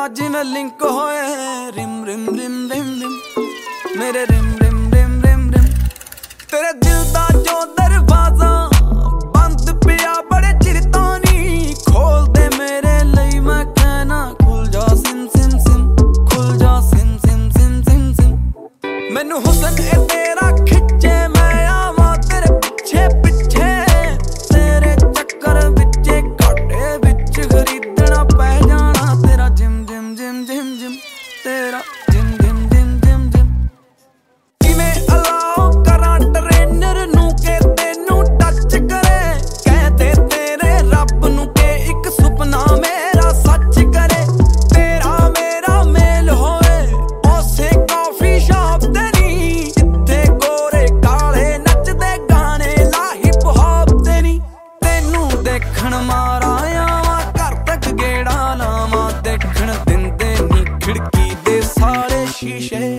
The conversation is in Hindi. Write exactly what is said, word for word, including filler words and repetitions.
जिवें लिंक होए रिम रिम रिम रिम रिम मेरे रिम रिम रिम रिम रिम तेरे दिल दा जो दरवाजा बंद पिया बड़े चिर तो नहीं खोल दे मेरे लिए मैं कहना खुल जा सिम सिम सिम खुल जा सिम सिम सिम सिम सिम मैनू हुसन ए तेरा खिच्चे मैं आवा तेरे पिछे पिछे तेरे चक्कर विचे घाटे विच खरीदना पै जाना तेरा gym gym gym gym gym तेरा gym gym gym gym gym किवें अलाउ करा ट्रेनर नू के तेनू टच करे कहते तेरे रब नू के एक सुपना मेरा सच करे तेरा मेरा मेल होए उसे कॉफी शॉप ते नी जिथे गोरे काले नचदे गाने ला हिप हॉप ते नी तेनू देखण मारा आवां घर तक गेड़ा लावां देखण दिंदे नी खिड़की दे सारे शीशे